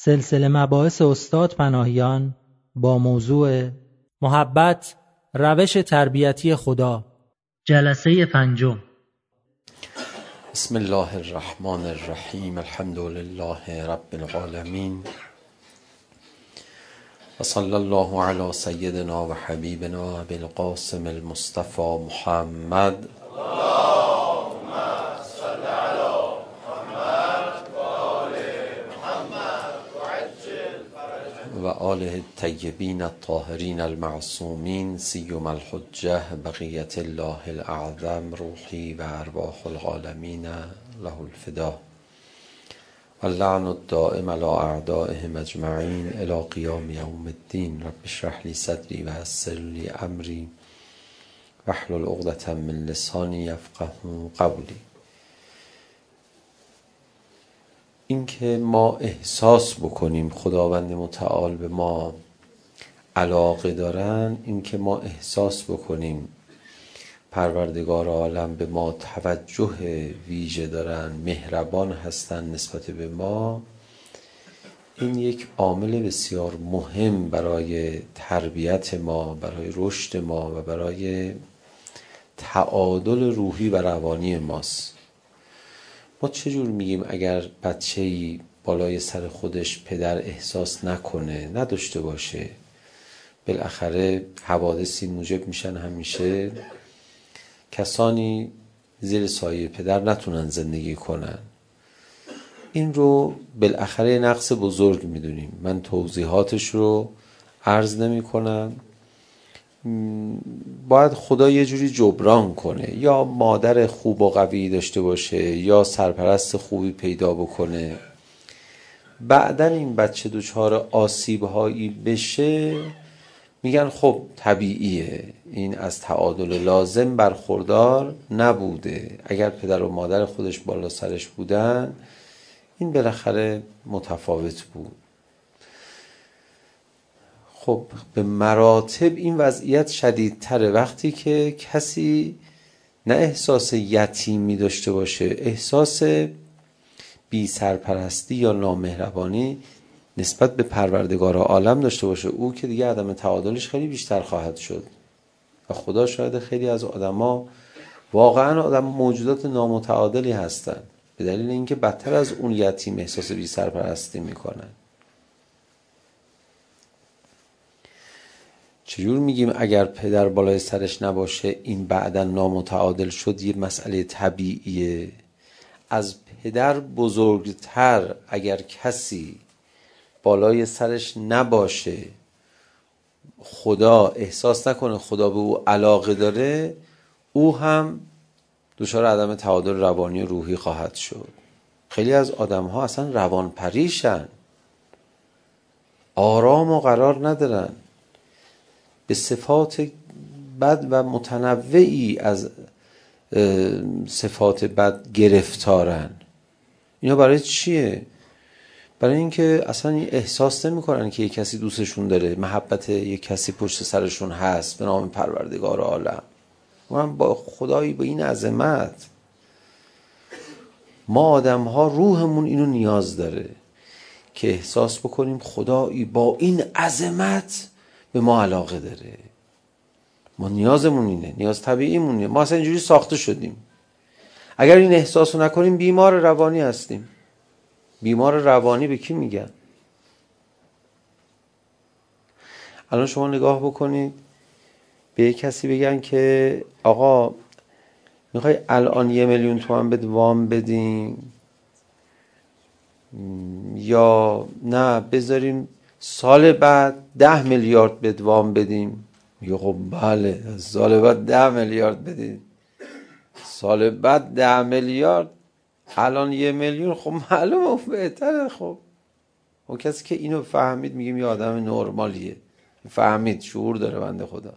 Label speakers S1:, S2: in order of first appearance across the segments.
S1: سلسله مباحث استاد پناهیان با موضوع محبت، روش تربیتی خدا، جلسه 5.
S2: بسم الله الرحمن الرحیم. الحمد لله رب العالمین و صلی الله علی سیدنا و حبیبنا ابی القاسم المصطفى محمد و آله الطیبین الطاهرین المعصومین سیما الحجة بقیة الله الاعظم روحی و ارواح العالمین له الفدا و اللعن الدائم علی اعدائهم اجمعین الی قیام یوم الدین. رب اشرح لی صدری و یسر لی امری واحلل عقدة من لسانی یفقهوا قولی. اینکه ما احساس بکنیم خداوند متعال به ما علاقه دارن، اینکه ما احساس بکنیم پروردگار عالم به ما توجه ویژه دارن، مهربان هستن نسبت به ما، این یک عامل بسیار مهم برای تربیت ما، برای رشد ما و برای تعادل روحی و روانی ماست. ما چجور میگیم اگر بچه‌ای بالای سر خودش پدر احساس نکنه، نداشته باشه، بالاخره حوادثی موجب میشن همیشه کسانی زیر سایه پدر نتونن زندگی کنن. این رو بالاخره نقص بزرگ میدونیم. من توضیحاتش رو عرض نمی کنم. باید خدا یه جوری جبران کنه، یا مادر خوب و قوی داشته باشه یا سرپرست خوبی پیدا بکنه. بعدن این بچه دچار آسیب‌هایی بشه، میگن خب طبیعیه، این از تعادل لازم برخوردار نبوده. اگر پدر و مادر خودش بالا سرش بودن این بالاخره متفاوت بود. خب به مراتب این وضعیت شدیدتره وقتی که کسی نه احساس یتیمی داشته باشه، احساس بی سرپرستی یا نامهربانی نسبت به پروردگار عالم داشته باشه. او که دیگه عدم تعادلش خیلی بیشتر خواهد شد و خدا شاید خیلی از آدما واقعا آدم موجودات نامتعادلی هستن به دلیل اینکه بدتر از اون یتیم احساس بی سرپرستی میکنن. چجور میگیم اگر پدر بالای سرش نباشه این بعداً نامتعادل شد؟ یه مسئله طبیعیه. از پدر بزرگتر اگر کسی بالای سرش نباشه، خدا احساس نکنه خدا به او علاقه داره، او هم دچار عدم تعادل روانی و روحی خواهد شد. خیلی از آدم ها اصلا روان پریشن، آرام و قرار ندارن، به صفات بد و متنوعی از صفات بد گرفتارن. اینا برای چیه؟ برای اینکه اصلا احساس نمی کنن که یک کسی دوستشون داره، محبت یک کسی پشت سرشون هست به نام پروردگار عالم. من با خدایی به این عظمت، ما آدم ها روحمون اینو نیاز داره که احساس بکنیم خدایی با این عظمت به ما علاقه داره. ما نیازمون اینه، نیاز طبیعیمون اینه. ما اصلا اینجوری ساخته شدیم. اگر این احساس رو نکنیم بیمار روانی هستیم. بیمار روانی به کی میگن؟ الان شما نگاه بکنید به یک کسی بگن که آقا میخوای الان 1,000,000 تومان بهت وام بدیم یا نه بذاریم سال بعد 10 میلیارد بهت وام بدیم؟ میگه خب بله، سال بعد 10 میلیارد بدید. سال بعد 10 میلیارد، الان 1,000,000، خب معلومه بهتره. خب اون کسی که اینو فهمید میگیم یه آدم نرمالیه، فهمید، شعور داره بنده خدا.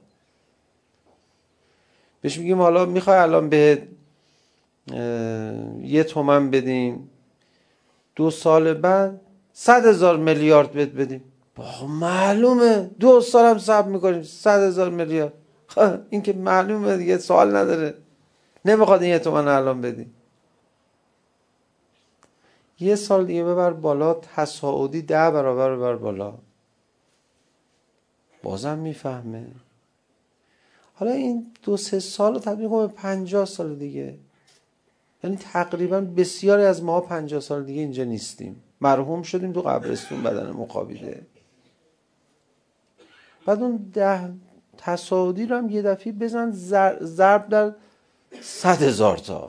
S2: بهش میگیم حالا میخوای الان بهت 1 تومن بدیم، 2 سال بعد 100,000 میلیارد بهت بدیم. معلومه 2 سال هم صبر میکنیم 100,000 میلیارد. این که معلومه دیگه، سوال نداره. نمیخواد این 1 تومن الان بدیم. یه سال دیگه ببر بالا، تصاعدی 10 برابر ببر بالا، بازم میفهمه. حالا این 2-3 سال رو تبدیل کن به 50 سال دیگه. یعنی تقریبا بسیاری از ما 50 سال دیگه اینجا نیستیم، مرحوم شدیم تو قبرستون، بدن مقابله. بعد اون 10 تصاعدی رو هم یه دفعه بزن ضرب در 100,000 تا.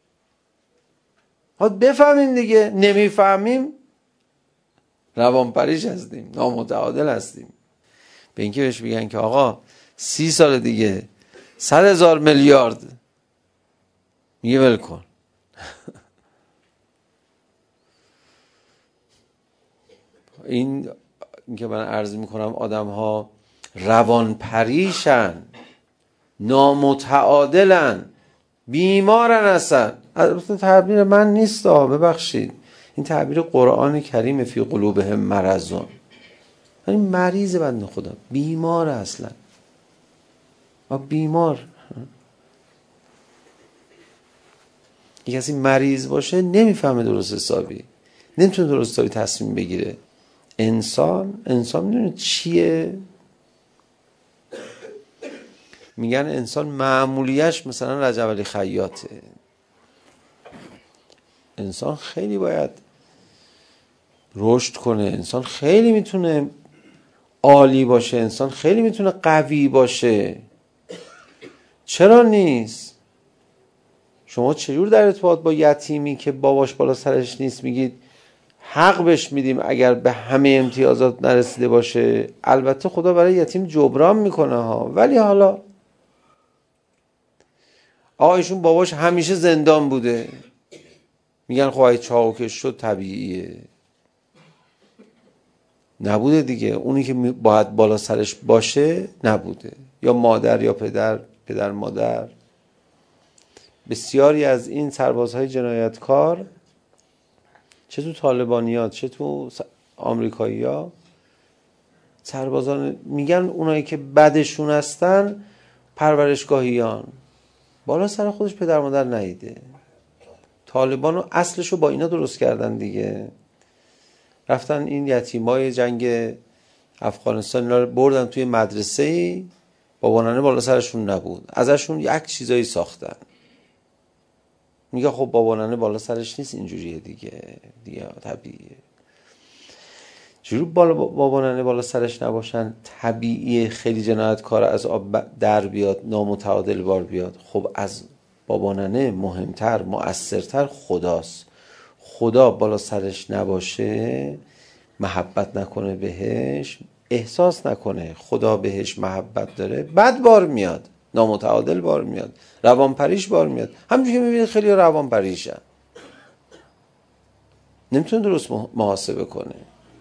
S2: ها بفهمیم دیگه. نمیفهمیم روانپریش هستیم، نامتعادل هستیم. به اینکه بهش بگن که آقا 30 سال دیگه 100,000 میلیارد، میگه ول کن. این که من عرض میکنم آدم ها روانپریشن، نامتعادلن، بیمارن. اصلا البته تعبیر من نیست، ببخشید، این تعبیر قرآن کریم فی قلوبهم مرضون. یعنی مریض بنده خدا، بیمار. اصلا بیمار. یک کسی مریض باشه نمیفهمه درست حسابی، نمیتونه درست حسابی تصمیم بگیره. انسان میدونه چیه؟ میگن انسان معمولیش مثلا رجب علی خیاطه. انسان خیلی باید رشد کنه، انسان خیلی میتونه عالی باشه، انسان خیلی میتونه قوی باشه. چرا نیست؟ شما چجور در ارتباط با یتیمی که باباش بالا سرش نیست میگید حق بهش میدیم اگر به همه امتیازات نرسیده باشه؟ البته خدا برای یتیم جبران میکنه ها، ولی حالا ایشون باباش همیشه زندان بوده، میگن خب اگه چاقوکش شد طبیعیه. نبوده دیگه. اونی که باید بالا سرش باشه نبوده، یا مادر یا پدر مادر. بسیاری از این سربازهای جنایتکار، چه تو طالبانیات چه تو آمریکایی‌ها، سربازان میگن اونایی که بدشون هستن پرورشگاهیان، بالا سر خودش پدر مادر نیده. طالبان اصلشو با اینا درست کردن دیگه. رفتن این یتیمای جنگ افغانستان اینا رو بردن توی مدرسه‌ای، بابا ننه بالا سرشون نبود، ازشون یک چیزایی ساختن. میگه خب بابا ننه بالا سرش نیست، اینجوریه دیگه طبیعیه. چجور بابا ننه بالا سرش نباشن طبیعیه خیلی جنایتکار از آب در بیاد، نامتعادل بار بیاد؟ خب از بابا ننه مهمتر مؤثرتر خداست. خدا بالا سرش نباشه، محبت نکنه بهش، احساس نکنه خدا بهش محبت داره، بد بار میاد، نامتعادل بار میاد، روانپریش بار میاد. همونجوری که میبینید خیلی روانپریشن، نمیتونه درست محاسبه کنه.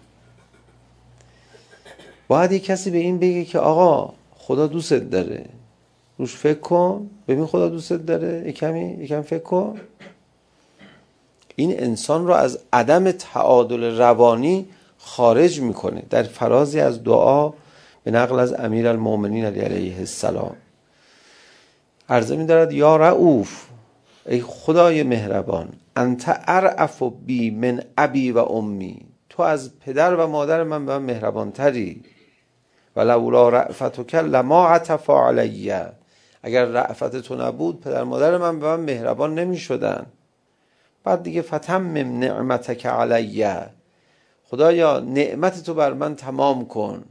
S2: باید یک کسی به این بگه که آقا خدا دوستت داره، روش فکر کن، ببین خدا دوستت داره، یکم فکر کن. این انسان رو از عدم تعادل روانی خارج میکنه. در فرازی از دعا به نقل از امیرالمومنین علیه السلام عرضه می‌دارد یا رؤوف، ای خدای مهربان، انت ارأف بی من ابی و امی، تو از پدر و مادر من به من مهربانتری. ولولا رأفتک لما عطفا علی، اگر رأفت تو نبود پدر مادر من به من مهربان نمی شدن. بعد دیگه فتمم نعمتک علی، خدایا نعمت تو بر من تمام کن.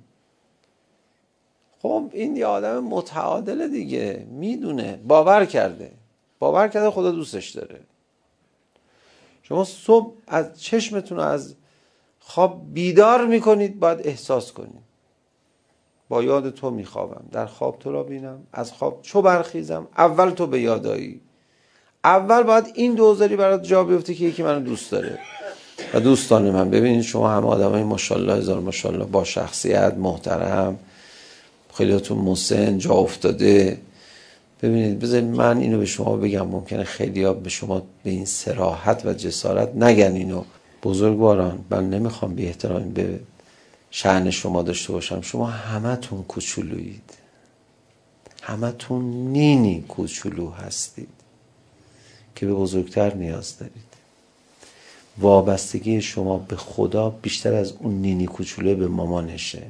S2: خب این یه آدم متعادله دیگه، میدونه، باور کرده خدا دوستش داره. شما صبح از چشمتون از خواب بیدار میکنید، باید احساس کنید با یاد تو میخوابم، در خواب تو را بینم، از خواب چو برخیزم اول تو به یادایی. اول باید این دوزاری برات جا بیفته که یکی منو دوست داره و دوستان من. ببینید شما هم آدمای ماشاءالله هزار ماشاءالله با شخصیت، محترم، خیلیاتون مسن، جا افتاده. ببینید بذارید من اینو به شما بگم، ممکنه خیلیا به شما به این صراحت و جسارت نگن اینو. بزرگواران، من نمیخوام بی احترامی به شأن شما داشته باشم، شما همتون کوچولویید، همتون نینی کوچولو هستید که به بزرگتر نیاز دارید. وابستگی شما به خدا بیشتر از اون نینی کوچوله به مامانشه.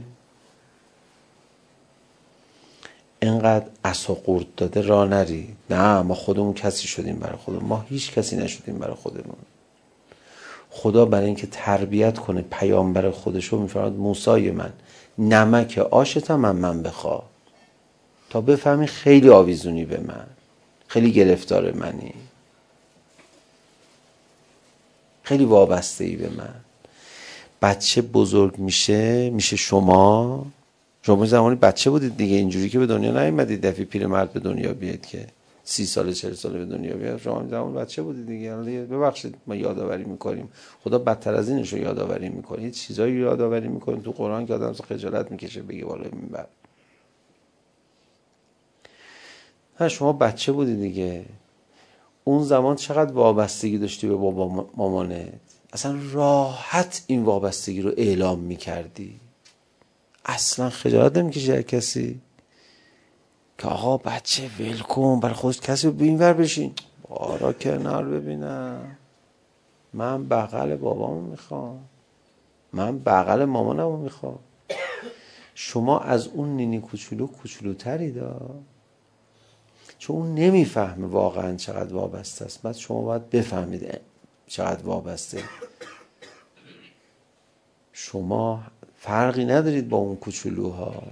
S2: اینقدر عصا قورت داده راه نری. نه ما خودمون کسی شدیم برای خودمون، ما هیچ کسی نشدیم برای خودمون. خدا برای اینکه تربیت کنه پیامبر خودشو میفرماد موسی من نمک آشتم من بخوا، تا بفهمی خیلی آویزونی به من، خیلی گرفتار منی، خیلی وابسته ای به من. بچه بزرگ میشه شما زمانی بچه بودید دیگه، اینجوری که به دنیا نیومدید دفعه پیرمرد به دنیا بیاد که 30 سال 40 ساله به دنیا بیاد. شما زمان بچه بودید دیگه. ببخشید ما یادآوری میکنیم، خدا بدتر از اینش رو یادآوری میکنه. یه چیزایی یادآوری میکنه تو قرآن که آدم خجالت میکشه بگه بالای منبر. شما بچه بودی دیگه. اون زمان چقدر وابستگی داشتی به بابا مامانت، اصلا راحت این وابستگی رو اعلام میکردی، اصلا خجالت نمیکشی هر کسی که آقا بچه ول کن برای خودش، کسی رو اینور بشین بارا کنار ببینم، من بغل بابامو میخوام، من بغل مامانمو میخوام. شما از اون نینی کوچولوتری دار، چون اون نمیفهمه واقعا چقدر وابسته است. بعد شما باید بفهمید چقدر وابسته. شما فرقی ندارید با اون کوچولوها.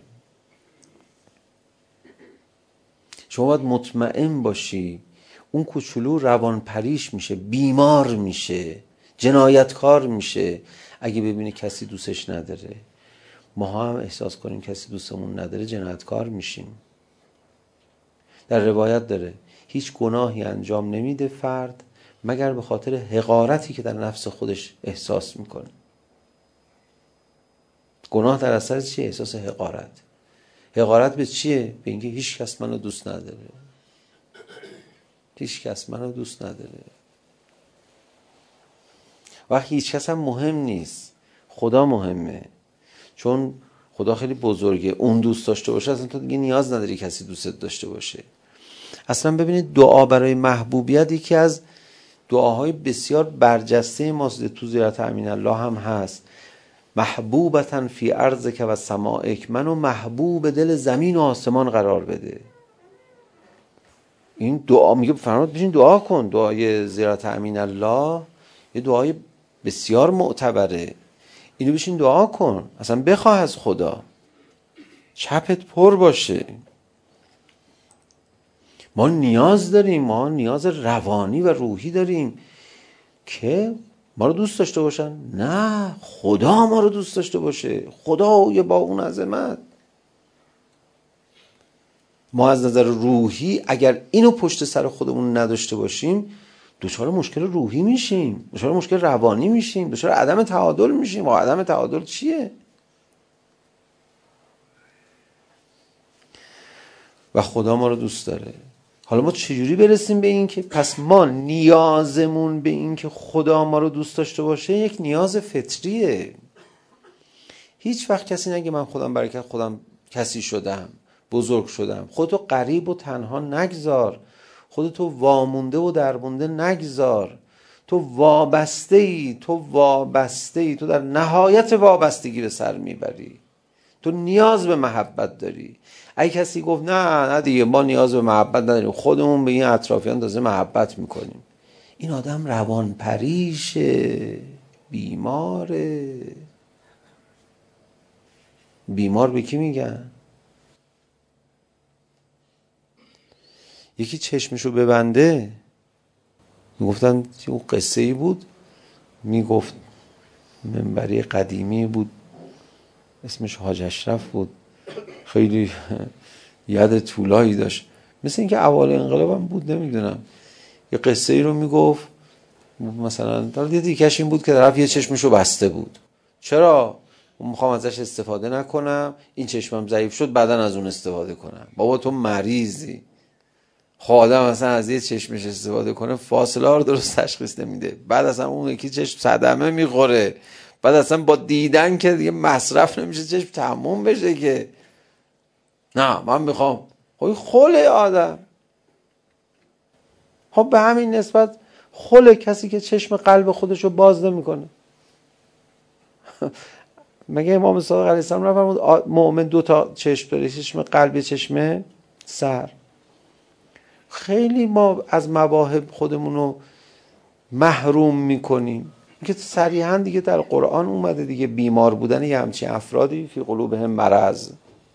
S2: شما باید مطمئن باشی اون کوچولو روان پریش میشه، بیمار میشه، جنایتکار میشه اگه ببینه کسی دوستش نداره. ما هم احساس کنیم کسی دوستمون نداره جنایتکار میشیم. در روایت داره هیچ گناهی انجام نمیده فرد مگر به خاطر حقارتی که در نفس خودش احساس میکنه. گناه در اثر چیه؟ احساس حقارت. حقارت به چیه؟ به اینکه هیچ کس منو دوست نداره، هیچ کس منو دوست نداره. وقتی هیچ کس هم مهم نیست، خدا مهمه. چون خدا خیلی بزرگه، اون دوست داشته باشه اصلا تو دیگه نیاز نداری کسی دوستت داشته باشه. اصلا ببینید دعا برای محبوبیت یکی از دعاهای بسیار برجسته ماست. تو زیارت امین الله هم هست، محبوبتن فی ارضک و سمائک، منو محبوب دل زمین و آسمان قرار بده. این دعا میگه فرمود بشین دعا کن. دعای زیارت امین الله یه دعای بسیار معتبره، اینو بشین دعا کن، اصلا بخواه از خدا، چپت پر باشه. ما نیاز داریم، ما نیاز روانی و روحی داریم که ما رو دوست داشته باشن. نه، خدا ما رو دوست داشته باشه، خدای با اون عظمت. ما از نظر روحی اگر اینو پشت سر خودمون نداشته باشیم دچار مشکل روحی میشیم، دچار مشکل روانی میشیم، دچار عدم تعادل میشیم. و عدم تعادل چیه؟ و خدا ما رو دوست داره. حالا ما چجوری برسیم به این که پس ما نیازمون به این که خدا ما رو دوست داشته باشه یک نیاز فطریه. هیچ وقت کسی نگه من خودم برکت خودم کسی شدم، بزرگ شدم. خودتو غریب و تنها نگذار، خودتو وامونده و درمونده نگذار. تو وابسته ای، تو در نهایت وابستگی به سر میبری. تو نیاز به محبت داری. اگه کسی گفت نه دیگه ما نیاز به محبت نداریم، خودمون به این اطرافیان تازه محبت میکنیم، این آدم روان پریشه، بیماره. بیمار به کی میگن؟ یکی چشمشو ببنده. میگفتن اون قصه ای بود، میگفت منبری قدیمی بود اسمش حاج اشرف بود، خیلی ید طولایی داشت، مثل اینکه اول انقلاب هم بود نمیدونم. یه قصه ای رو میگفت مثلا یه دیگه‌اش این بود که طرف یه چشمشو بسته بود. چرا؟ میخوام ازش استفاده نکنم، این چشمم ضعیف شد بعدن از اون استفاده کنم. بابا تو مریضی. خب آدم مثلا از یه چشمش استفاده کنه فاصله رو درست تشخیص نمیده، بعد اصلا اون یکی چشم صدمه میخوره، بعد اصلا با دیدن که دیگه مصرف نمیشه چشم تموم بشه که نه من میخوام. خب خله آدم. خب به همین نسبت خل کسی که چشم قلب خودش رو باز نمیکنه. مگه امام صادق علیه السلام نفرمود مؤمن 2 تا چشم داره، چشم قلب، چشم سر. خیلی ما از مواهب خودمون رو محروم میکنیم که صریحا دیگه در قرآن اومده دیگه، بیمار بودن یه همچین افرادی فی قلوبهم مرض.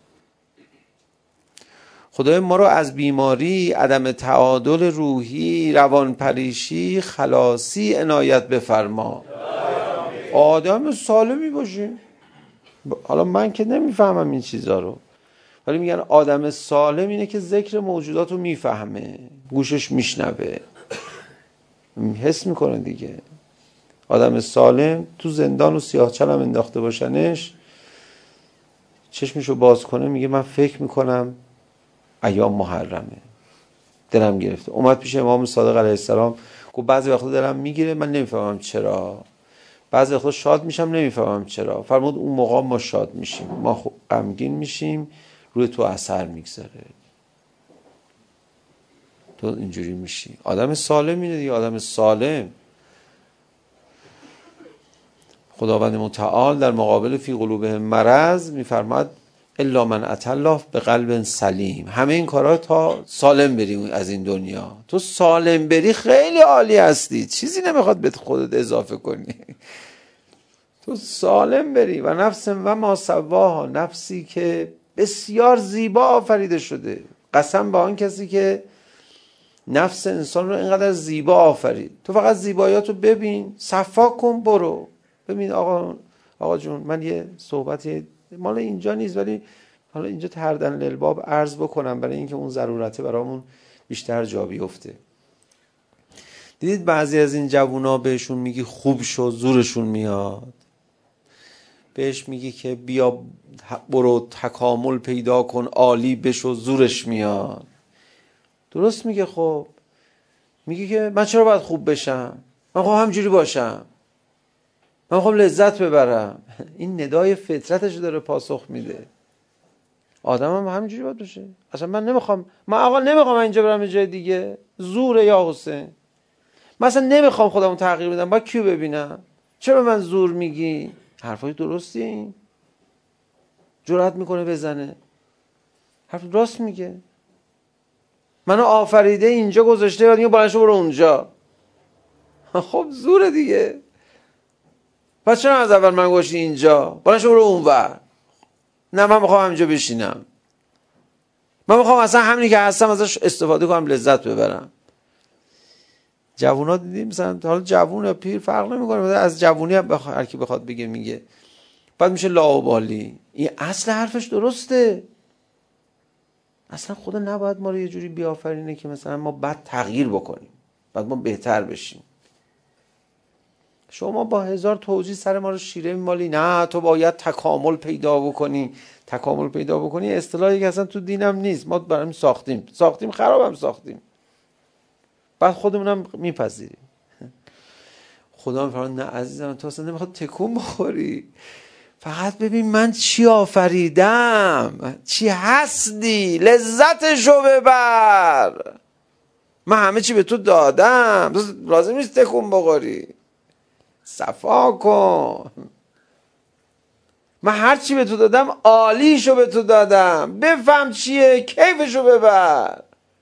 S2: خدای ما رو از بیماری، عدم تعادل روحی، روانپریشی، خلاصی عنایت بفرما. آدم سالمی باشیم. حالا من که نمیفهمم این چیزا رو، ولی میگن آدم سالم اینه که ذکر موجودات رو میفهمه، گوشش میشنوه، حس میکنه دیگه. آدم سالم تو زندان و سیاهچال هم انداخته باشنش، چشمشو باز کنه میگه من فکر میکنم ایام محرمه، دلم گرفته. اومد پیش امام صادق علیه السلام گفت بعضی وقتا دلم میگیره، من نمیفهمم چرا. بعضی وقتا شاد میشم، نمیفهمم چرا. فرمود اون موقع ما شاد میشیم، ما غمگین میشیم، روی تو اثر میگذاره، تو اینجوری میشی. آدم سالم اینه دیگه، آدم سالم. خداوند متعال در مقابل فی قلوبهم مرض میفرماد الا من اتى الله بقلب سلیم. همه این کارا تا سالم بری از این دنیا. تو سالم بری خیلی عالی هستی، چیزی نمیخواد به خودت اضافه کنی. تو سالم بری. و نفس و ما سواها، نفسی که بسیار زیبا آفریده شده. قسم به آن کسی که نفس انسان رو اینقدر زیبا آفرید. تو فقط زیبایاتو ببین، صفا کن، برو ببین. آقا جون، من یه صحبتی مال اینجا نیست، ولی حالا اینجا تردن للباب عرض بکنم برای اینکه اون ضرورته برامون بیشتر جا بیفته. دیدید بعضی از این جوونا بهشون میگی خوب شو، زورشون میاد. بهش میگی که بیا برو تکامل پیدا کن، عالی بشو، زورش میاد. درست میگه. خب میگه که من چرا باید خوب بشم؟ من خب همجوری باشم، من خب لذت ببرم. این ندای فطرتش داره پاسخ میده. آدم هم همجوری باید باشه. اصلا من نمیخوام، من آقا نمیخوام اینجا برم یه جای دیگه. زوره یا حسین؟ من اصلا نمیخوام خودمو تغییر بدم، باید کیو ببینم؟ چرا من زور میگی؟ حرفای درستیه این. جرأت میکنه بزنه، حرف راست میگه. منو آفریده اینجا گذاشته، بعد میگه بلند برو اونجا. خب زوره دیگه. پس چرا از اول من گوشتی اینجا؟ بلند برو اونور. نه من میخوام همینجا بشینم، من میخوام اصلا همینی که هستم ازش استفاده کنم، لذت ببرم. جوونا دیدیم مثلا، حالا جوون یا پیر فرق نمیکنه، از جوونی هر کی بخواد بگه میگه، بعد میشه لاابالی. این اصل حرفش درسته. اصلا خدا نباید ما رو یه جوری بیافرینه که مثلا ما بد تغییر بکنیم، بعد ما بهتر بشیم. شما با 1000 توجیه سر ما رو شیره میمالی. نه تو باید تکامل پیدا بکنی. تکامل پیدا بکنی اصطلاحی که اصلا تو دینم نیست. ما برام ساختیم خرابم ساختیم، بعد خودمونم میپذیریم. خدا میفرماد نه عزیزم، تو اصلا نمیخواد تکون بخوری. فقط ببین من چی آفریدم، چی هستی، لذتشو ببر. من همه چی به تو دادم، لازم نیست تکون بخوری. صفا کن. من هر چی به تو دادم عالیشو به تو دادم، بفهم چیه، کیفشو ببر.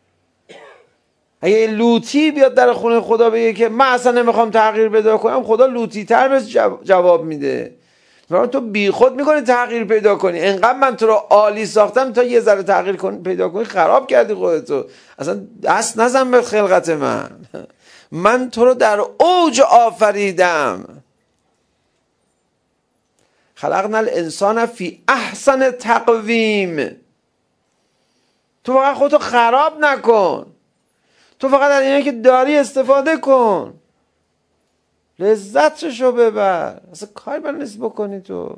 S2: اگه لوطی بیاد در خونه خدا بگه که من اصلا نمیخوام تغییر پیدا کنم، خدا لوطی تر بهش جواب میده. تو بی خود میکنی تغییر پیدا کنی. انقدر من تو رو عالی ساختم تا یه ذره تغییر پیدا کنی خراب کردی خودتو. اصلا دست نزن به خلقت من تو رو در اوج آفریدم. خلقنا الانسان فی احسن تقویم. تو فقط خودتو خراب نکن، تو فقط از اینه که داری استفاده کن، لذتشو ببر. اصلا کاری بر نیست بکنی.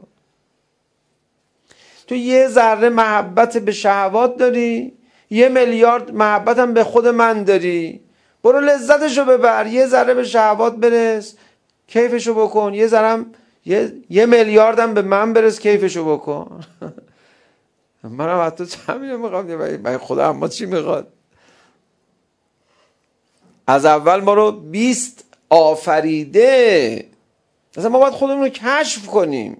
S2: تو یه ذره محبت به شهوات داری، 1 میلیارد محبت هم به خود من داری. برو لذتشو ببر. یه ذره به شهوات برس، کیفشو بکن. یه ذره هم 1 میلیارد هم به من برس، کیفشو بکن. منم حتی همینو میخوام. من خدا اما چی میخواد؟ از اول ما رو 20 آفریده. اصلا ما باید خودمون رو کشف کنیم.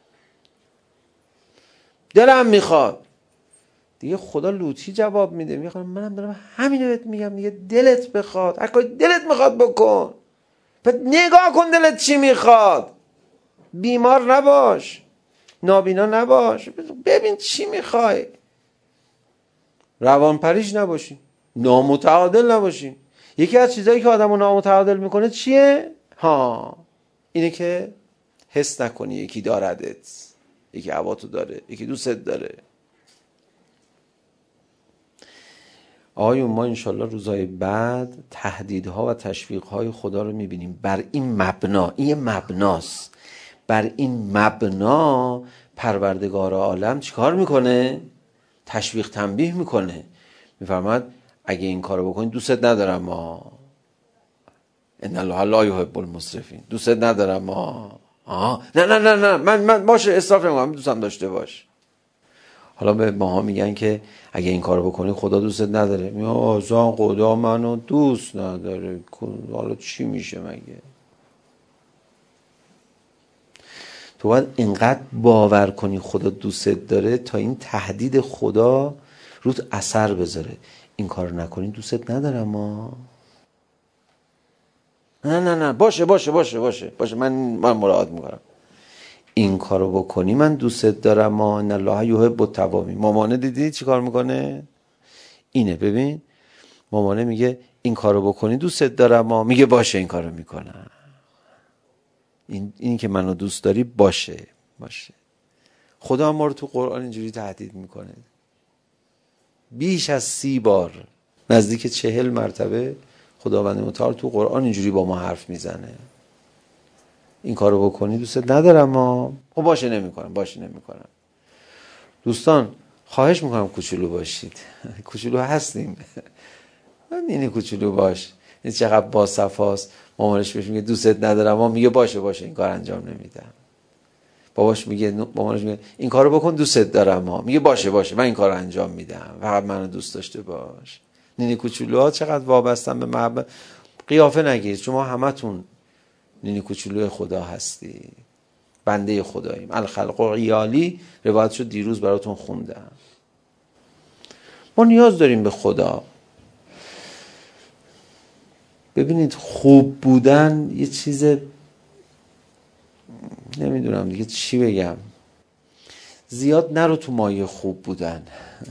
S2: دلم میخواد دیگه. خدا لوطی جواب میده، میگه منم دارم همینو بهت میگم دیگه. دلت بخواد، هر کاری دلت میخواد بکن. پس نگاه کن دلت چی میخواد. بیمار نباش، نابینا نباش، ببین چی میخوای. روانپریش نباشی، نامتعادل نباشی. یکی از چیزایی که آدمو نامتعادل میکنه چیه؟ اینه که حس نکنی یکی داردت، یکی هواتو داره، یکی دوستت داره. آقایون ما انشالله روزهای بعد تهدیدها و تشویقهای خدا رو میبینیم. بر این مبنا، این مبناست، بر این مبنا پروردگار عالم چیکار میکنه؟ تشویق تنبیه میکنه. میفرماد اگه این کارو بکنی دوستت ندارم ما. ان الله لا یحب المسرفین. دوستت ندارم ما. نه من باشه اسراف نمیکنم، دوستم داشته باش. حالا به ماها میگن که اگه این کارو بکنی خدا دوستت نداره. میگه آزان خدا منو دوست نداره. حالا چی میشه مگه؟ تو باید اینقدر باور کنی خدا دوستت داره تا این تهدید خدا روت اثر بذاره. این کار نکنی دوستت ندارم ما. نه باشه من مراعات میکنم. این کارو بکنی من دوستت دارم ما. ان الله یحب التوابین. مامانه دیدی چی کار میکنه؟ اینه ببین، مامانه میگه این کارو بکنی دوستت دارم ما. میگه باشه این کارو میکنم. این که منو دوست داری باشه. خدا ما رو تو قرآن اینجوری تهدید میکنه. بیش از 30 بار، نزدیک 40 مرتبه خداوند متعال تو قرآن اینجوری با ما حرف میزنه. این کارو بکنی دوستت ندارم ما. خب باشه نمیکنم. دوستان خواهش میکنم کوچولو باشید. کوچولو هستیم. اینی کوچولو باش. این چقدر با صفاست. مامانش بهش میگه دوستت ندارم ما. میگه باشه این کار انجام نمیدم. مامانش میگه این کارو بکن دوستت دارم ما. میگه باشه من این کارو انجام میدم. فقط منو دوست داشته باش. نینی کوچولوها چقدر وابستن به محبت. قیافه نگیرید، شما همتون نینی کوچولوی خدا هستی، بنده خداییم. الخلق عیالی روایتشو دیروز براتون خوندم. ما نیاز داریم به خدا. ببینید خوب بودن یه چیز، نمیدونم دیگه چی بگم. زیاد نرو تو مایه خوب بودن.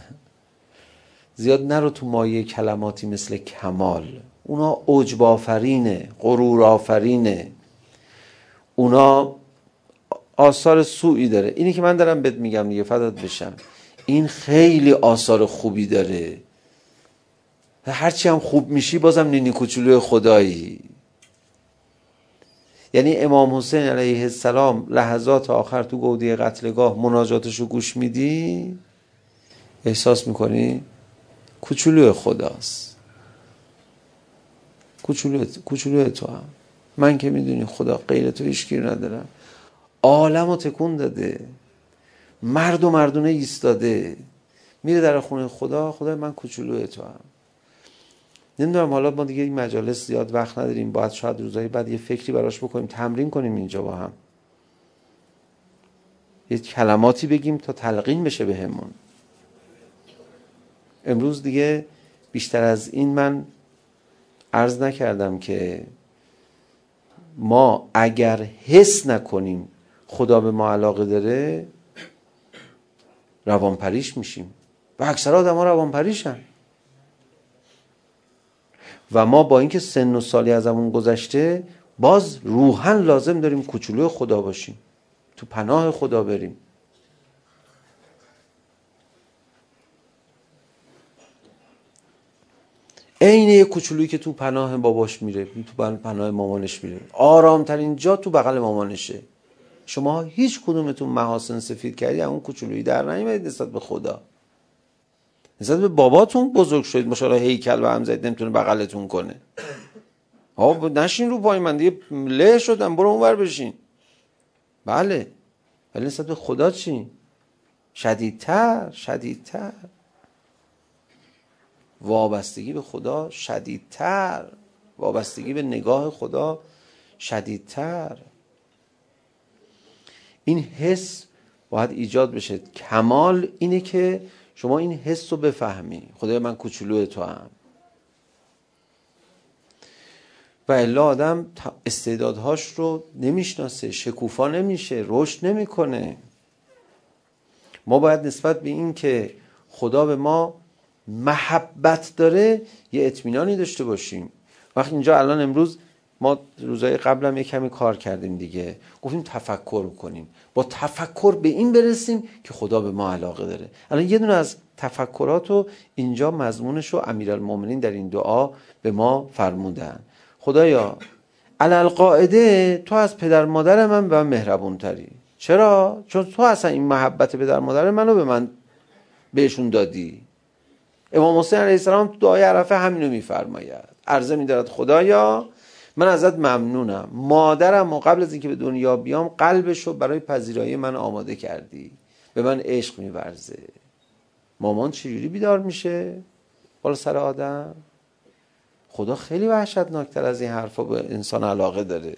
S2: زیاد نرو تو مایه کلماتی مثل کمال. اونا عجب آفرینه، غرور آفرینه. اونا آثار سوئی داره. اینی که من دارم بهت میگم دیگه، فدات بشم، این خیلی آثار خوبی داره. هرچی هم خوب میشی بازم نینی کوچولوی خدایی. یعنی امام حسین علیه السلام لحظات آخر تو گودی قتلگاه مناجاتشو گوش میدی، احساس میکنی کوچولوی خداست. کوچولوی تو هم. من که میدونی خدا غیر تو هیچگیر ندارم. عالمو تکون داده، مرد و مردونه ایستاده، میره در خونه خدا من کوچولوی تو هم. نمیدونم، حالا ما دیگه این مجالس زیاد وقت نداریم. باید شاید روزهای بعد یه فکری براش بکنیم، تمرین کنیم اینجا با هم، یه کلماتی بگیم تا تلقین بشه بهمون. امروز دیگه بیشتر از این من عرض نکردم که ما اگر حس نکنیم خدا به ما علاقه داره روانپریش میشیم و اکثر آدم ها روانپریشن. و ما با اینکه سن و سالی ازمون گذشته باز روحاً لازم داریم کوچولوی خدا باشیم، تو پناه خدا بریم. عین یه کوچولویی که تو پناه باباش میره، تو پناه مامانش میره، آرامترین جا تو بغل مامانشه. شما هیچ کدومتون محاسن سفید کردی اون کوچولویی در نمیاد نسبت به خدا. نسبت به باباتون بزرگ شدید، ماشاءالله هیکل و هم زدید نمیتونه بغلتون کنه. نشین رو پای من دیگه، له شدم، برو اونور بشین. بله، ولی نسبت به خدا چی؟ شدیدتر. وابستگی به خدا شدیدتر. وابستگی به نگاه خدا شدیدتر. این حس باید ایجاد بشه. کمال اینه که شما این حس رو بفهمی، خدای من کوچولو تو هم. و الا آدم استعدادهاش رو نمیشناسه، شکوفا نمیشه، رشد نمیکنه. ما باید نسبت به این که خدا به ما محبت داره یه اطمینانی داشته باشیم. وقتی اینجا الان امروز ما روزهای قبلم یه کمی کار کردیم دیگه، گفتیم تفکر کنیم، با تفکر به این برسیم که خدا به ما علاقه داره. الان یه دونه از تفکراتو اینجا مضمونش رو امیرالمومنین در این دعا به ما فرمودن. خدایا علالقاعده تو از پدر مادر من به من مهربون تری. چرا؟ چون تو اصلا این محبت پدر مادر منو به من بهشون دادی. امام حسین علیه السلام تو دعای عرفه همینو میفرماید، عرضه می‌دارد خدایا من ازت ممنونم، مادرم و قبل از اینکه به دنیا بیام قلبشو برای پذیرایی من آماده کردی، به من عشق می‌ورزه. مامان چجوری بیدار میشه بالا سر آدم؟ خدا خیلی وحشتناکتر از این حرفا به انسان علاقه داره.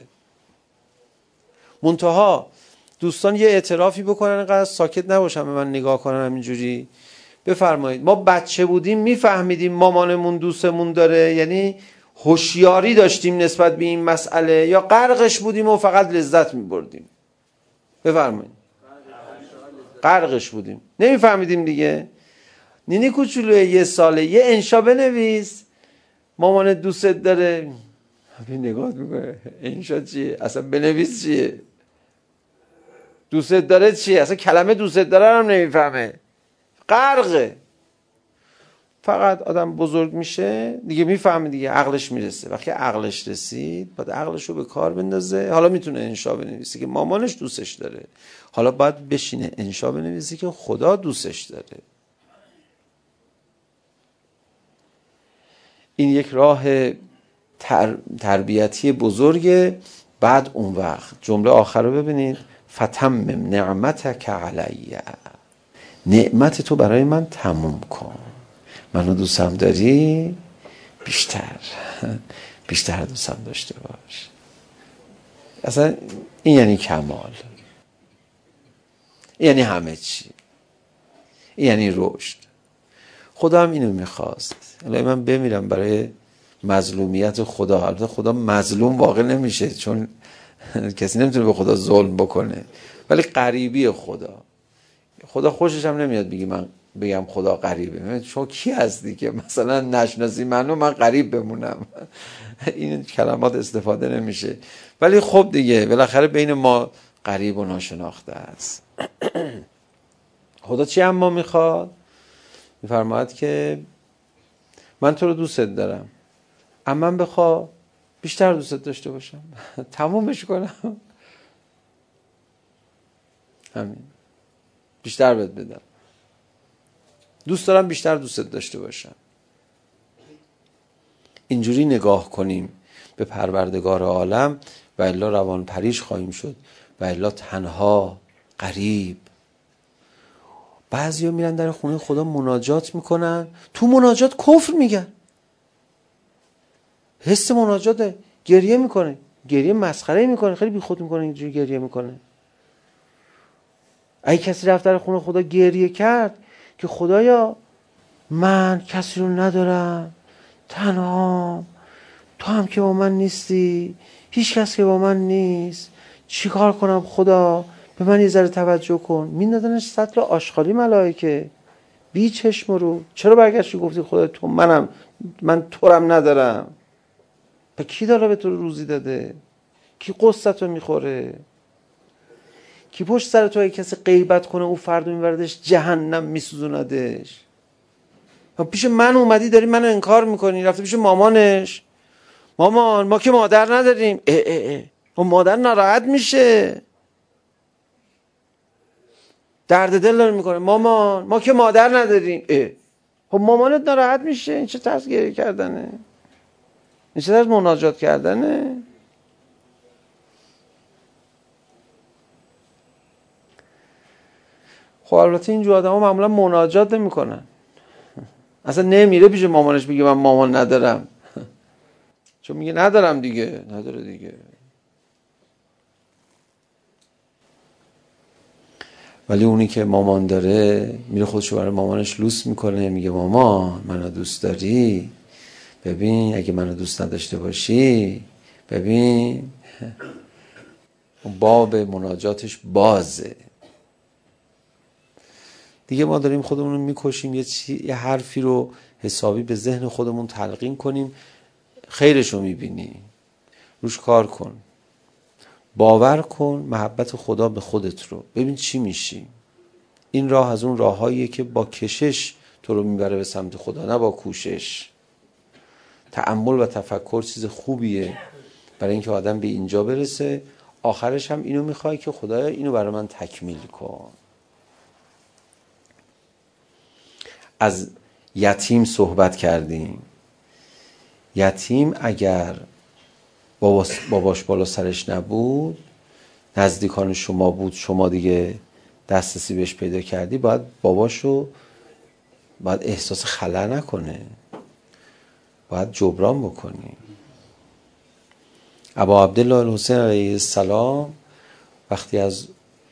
S2: منتها دوستان یه اعترافی بکنن، اینقدر ساکت نباشن به من نگاه کنن همینجوری. بفرمایید ما بچه بودیم میفهمیدیم مامانمون دوستمون داره، یعنی هوشیاری داشتیم نسبت به این مسئله، یا غرقش بودیم و فقط لذت میبردیم؟ بفرمایید. غرقش بودیم نمیفهمیدیم دیگه. نینی کوچولوی 1 ساله یه انشا بنویس مامان دوستت داره، همین نگاه میکنه انشا چیه اصلا، بنویس چیه، دوستت داره چیه، اصلا کلمه دوستت داره هم نمیفهمه، غرقه. فقط آدم بزرگ میشه دیگه میفهمه دیگه، عقلش میرسه. وقتی عقلش رسید باید عقلش رو به کار بندازه. حالا میتونه انشا بنویسی که مامانش دوستش داره، حالا باید بشینه انشا بنویسی که خدا دوستش داره. این یک راه تربیتی بزرگه. بعد اون وقت جمله آخر رو ببینید، فتمم نعمتک علی، نعمت تو برای من تموم کن. منو دوستم داری؟ بیشتر دوستم داشته باش. اصلا این یعنی کمال، این یعنی همه چی، این یعنی رشد. خدا هم اینو میخواست. الهی من بمیرم برای مظلومیت خدا. البته خدا مظلوم واقع نمیشه چون کسی نمیتونه به خدا ظلم بکنه، ولی قریبی خدا خوشش هم نمیاد من بگم خدا قریبه. شما کی هستی که مثلا نشناسی منو من قریب بمونم؟ این کلمات استفاده نمیشه، ولی خب دیگه بالاخره بین ما قریب و ناشناخته است. خدا چی هم ما میخواد؟ میفرماید که من تو رو دوستت دارم، اما من بخوا بیشتر دوستت داشته باشم، تمومش کنم، همین، بیشتر بهت بدم، دوست دارم بیشتر دوستت داشته باشم. اینجوری نگاه کنیم به پروردگار عالم و الا روان پریش خواهیم شد و الا تنها غریب. بعضیا میرن در خونه خدا مناجات میکنن، تو مناجات کفر میگن، حس مناجاته، گریه میکنه، گریه مسخره میکنه، خیلی بی خود میکنه اینجوری گریه میکنه. اگه کسی رفت در خونه خدا گریه کرد که خدایا من کسی رو ندارم، تنهام، تو هم که با من نیستی، هیچ کس که با من نیست، چی کار کنم خدا، به من یه ذره توجه کن. میندازنش سطل آشغالی ملائکه بی چشم رو. چرا برگشتی گفتی خدا تو من تورم ندارم؟ پس کی داره به تو روزی داده؟ کی قصتو میخوره؟ کی پشت سر تو اگه کسی غیبت کنه او فردا میبردش جهنم میسوزوندش؟ پیش من اومدی داری منو انکار میکنی، رفته پیش مامانش، مامان ما که مادر نداریم. و مادر ناراحت میشه، درد دل داره میکنه، مامان ما که مادر نداریم. خب مامانت ناراحت میشه. این چه طرز گریه کردنه؟ این چه طرز مناجات کردنه؟ خب البته اینجور آدم ها معمولا مناجات نمی کنن، اصلا نمیره پیش مامانش بگه من مامان ندارم. چون میگه ندارم دیگه. نداره دیگه. ولی اونی که مامان داره میره خودشو برای مامانش لوس میکنه، میگه مامان منو دوست داری؟ ببین اگه منو دوست نداشته باشی ببین. باب مناجاتش بازه دیگه. ما داریم خودمون رو میکشیم یه حرفی رو حسابی به ذهن خودمون تلقین کنیم، خیرش رو میبینی، روش کار کن، باور کن محبت خدا به خودت رو، ببین چی میشی. این راه از اون راههاییه که با کشش تو رو میبره به سمت خدا، نه با کوشش. تأمل و تفکر چیز خوبیه برای اینکه آدم به اینجا برسه. آخرش هم اینو میخوای که خدایا اینو برای من تکمیل کن. از یتیم صحبت کردیم. یتیم اگر باباش بالا سرش نبود، نزدیکان شما بود، شما دیگه دسترسی بهش پیدا کردی، باید باباشو باید احساس خلا نکنه، باید جبران بکنی. ابا عبدالله الحسین علیه السلام وقتی از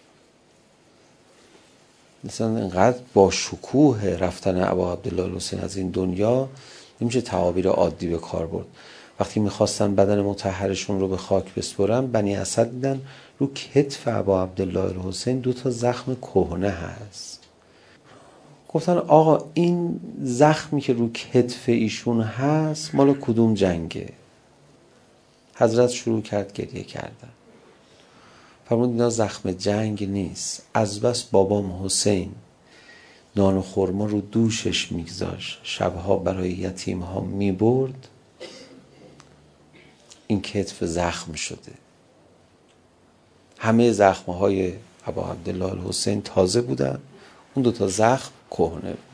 S2: مثلا اینقدر با شکوه رفتن ابا عبدالله الحسین از این دنیا نمیشه تعابیر عادی به کار برد. وقتی میخواستن بدن مطهرشون رو به خاک بسپرن، بنی اسد دیدن رو کتف ابا عبدالله الحسین 2 زخم کهنه هست. گفتن آقا این زخمی که رو کتف ایشون هست مال کدوم جنگه؟ حضرت شروع کرد گریه کردن. فرمود اینا زخم جنگ نیست، از بس بابام حسین نان و خرما رو دوشش میگذاشت، شبها برای یتیم ها میبرد، این کتف زخم شده. همه زخم های ابا عبدالله الحسین تازه بودن، اون 2 زخم کهنه بود.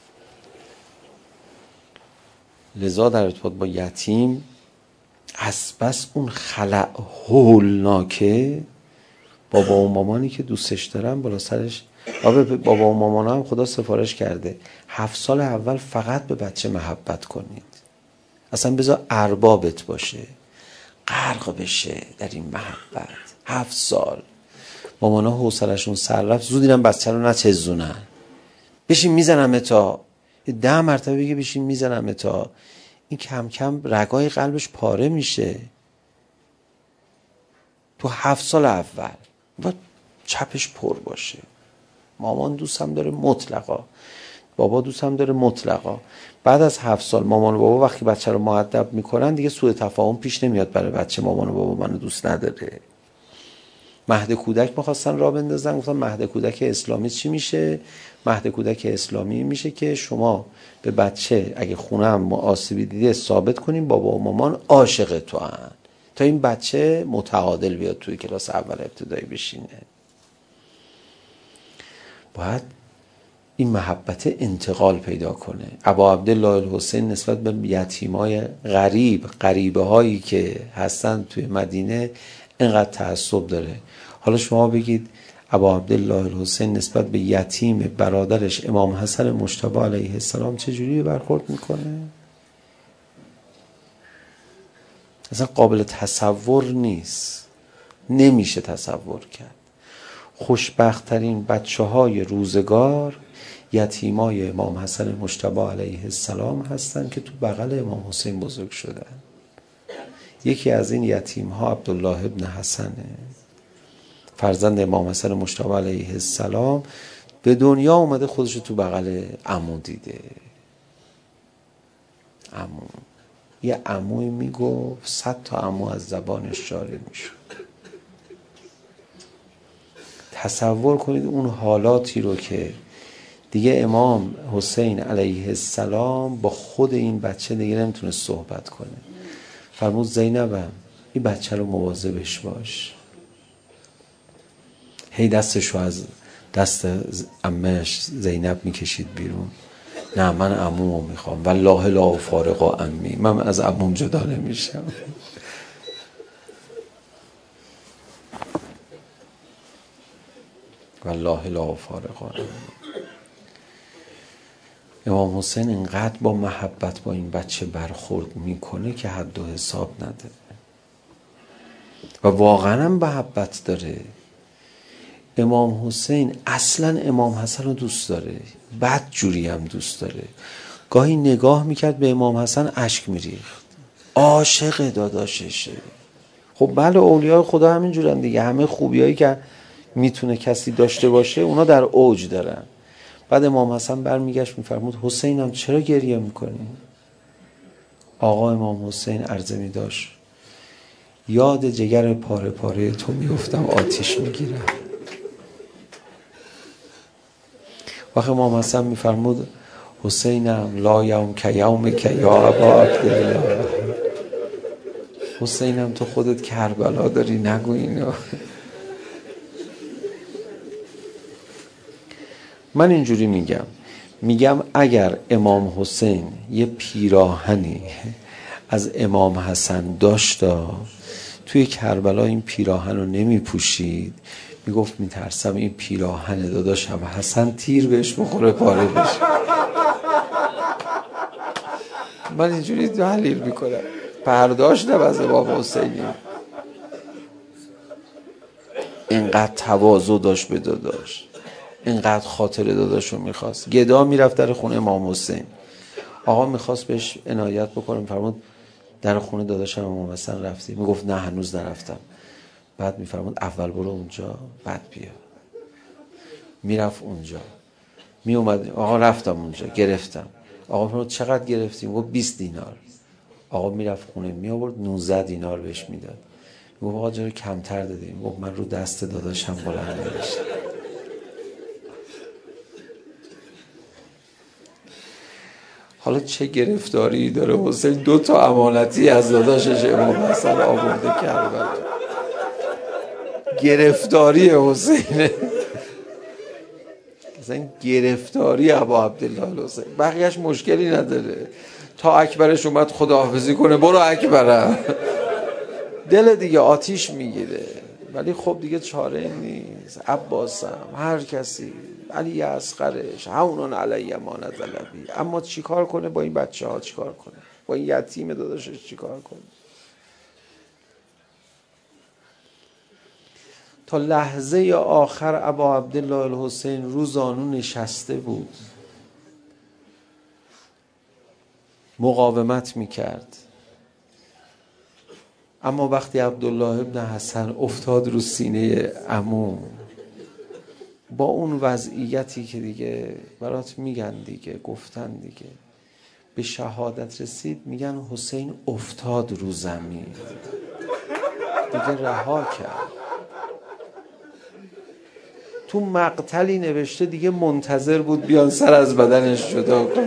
S2: لذا در ارتباط با یتیم از بس اون خلأ هولناکه، بابا و مامانی که دوستش دارن بالا سرش، بابا و مامان هم خدا سفارش کرده 7 سال اول فقط به بچه محبت کنید، اصلا بذار اربابت باشه، غرق بشه در این محبت. 7 سال مامانا حوصله‌شون سر رفت، زود اینم بچه رو نچزونن، بشین میزنم تا 10 مرتبه بگه بشین میزنم تا این کم کم رگای قلبش پاره میشه. تو 7 سال اول و چپش پر باشه. مامان دوستم داره مطلقا، بابا دوستم داره مطلقا. بعد از 7 سال مامان و بابا وقتی بچه رو مؤدب میکنن دیگه سوء تفاهم پیش نمیاد برای بچه مامان و بابا منو دوست نداره. مهد کودک میخواستن راه بندازن، گفتن مهد کودک اسلامی چی میشه؟ مهد کودک اسلامی میشه که شما به بچه اگه خونه هم آسیبی دیده ثابت کنیم بابا و مامان عاشق تو هن، تا این بچه متعادل بیاد توی کلاس اول ابتدایی بشینه. باید این محبت انتقال پیدا کنه. ابا عبدالله الحسین نسبت به یتیمای غریبه هایی که هستن توی مدینه اینقدر تعصب داره. حالا شما بگید ابا عبدالله الحسین نسبت به یتیم برادرش امام حسن مجتبی علیه السلام چجوری برخورد میکنه؟ اصلا قابل تصور نیست، نمیشه تصور کرد. خوشبخت‌ترین بچه‌های روزگار یتیمای امام حسن مجتبی علیه السلام هستن که تو بغل امام حسین بزرگ شدن. یکی از این یتیم‌ها عبدالله ابن حسنه، فرزند امام حسن مجتبی علیه السلام. به دنیا اومده خودشو تو بغل عمو دیده. عمو، یه عموی میگفت 100 تا عمو از زبانش جاری میشد. تصور کنید اون حالاتی رو که دیگه امام حسین علیه السلام با خود این بچه دیگه نمیتونه صحبت کنه. فرمود زینبم این بچه رو مواظبش باش. هی دستشو از دست عمهش زینب میکشید بیرون. نه من عمومو میخوام، والله لا فارق عمی، من از عموم جدا نمیشم. والله لا فارق عمی. امام حسین اینقدر با محبت با این بچه برخورد میکنه که حد و حساب نداره و واقعا هم محبت داره. امام حسین اصلا امام حسن رو دوست داره، بد جوری هم دوست داره. گاهی نگاه میکرد به امام حسن اشک میریخت، عاشق داداششه. خب بله اولیاء خدا همین جورن دیگه، همه خوبیایی که میتونه کسی داشته باشه اونا در اوج دارن. بعد امام حسن برمیگشت میفرمود حسینم چرا گریه میکنی؟ آقا امام حسین عرضه میداشت یاد جگر پاره پاره تو میفتم آتیش میگیرم. وقت امام حسن میفرمود حسینم لا یوم که یوم که یا ابا عبدالله، حسینم تو خودت کربلا داری نگو اینو. من اینجوری میگم اگر امام حسین یه پیراهنی از امام حسن داشتا توی کربلا این پیراهن رو نمی پوشید، میگفت میترسم این پیراهن داداشم حسن تیر بهش بخوره پاره بشه. من اینجوری تحلیل میکنم. پرداشتم از امام حسینی، اینقدر تواضع داشت به داداش، اینقدر خاطر داداشو میخواست. گدا میرفت در خونه امام حسین، آقا میخواست بهش عنایت بکنم، فرمود در خونه داداشم امام حسن رفتی؟ میگفت نه هنوز نرفتم. بعد میفرمود اول برو اونجا بعد بیا. میرفت اونجا، میومد آقا رفتم اونجا گرفتم. آقا فرمود چقدر گرفتی؟ میگفت 20 دینار. آقا میرفت خونه می آورد 19 دینار بهش میداد. میگفت آقا چرا کمتر دادی؟ میگفت من رو دست داداشم بلند نمیشم. حالا چه گرفتاری داره حسین؟ 2 امانتی از داداشش امام حسن آورده کربلا. گرفتاری حسینه، مثلا گرفتاری ابا عبدالله حسین. بقیهش مشکلی نداره، تا اکبرش اومد خداحافظی کنه برو اکبرم، دل دیگه آتیش میگیره. ولی خب دیگه چاره نیست. عباسم، هر کسی، علی اصغرش، هونون علی ما نزل بی. اما چیکار کنه با این بچه ها؟ چیکار کنه با این یتیم داداشش؟ چیکار کنه؟ تا لحظه آخر ابا عبدالله الحسین رو زانو نشسته بود، مقاومت میکرد. اما وقتی عبدالله ابن حسن افتاد رو سینه عمو، با اون وضعیتی که دیگه برات میگن دیگه، گفتن دیگه، به شهادت رسید، میگن حسین افتاد رو زمین، دیگه رها کرد. تو مقتلی نوشته دیگه منتظر بود بیان سر از بدنش جدا کن.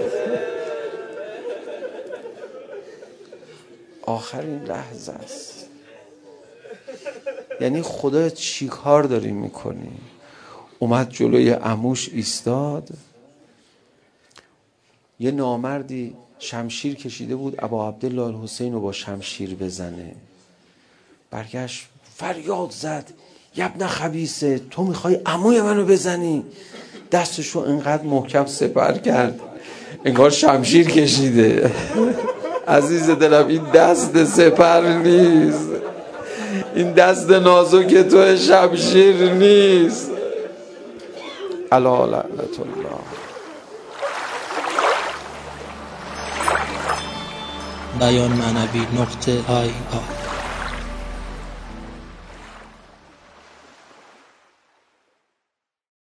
S2: آخرین لحظه است. یعنی خدا چی کار داری میکنی؟ اومد جلوی عموش ایستاد. یه نامردی شمشیر کشیده بود ابا عبدالله الحسین رو با شمشیر بزنه، برگشت فریاد زد یبن خبیثه، تو میخوای عموی منو بزنی؟ دستشو انقدر محکم سپر کرد انگار شمشیر کشیده. عزیز دلم این دست سپر نیست، این دست نازک تو شمشیر نیست. الا لعنت الله.
S1: بیان معنوی .ir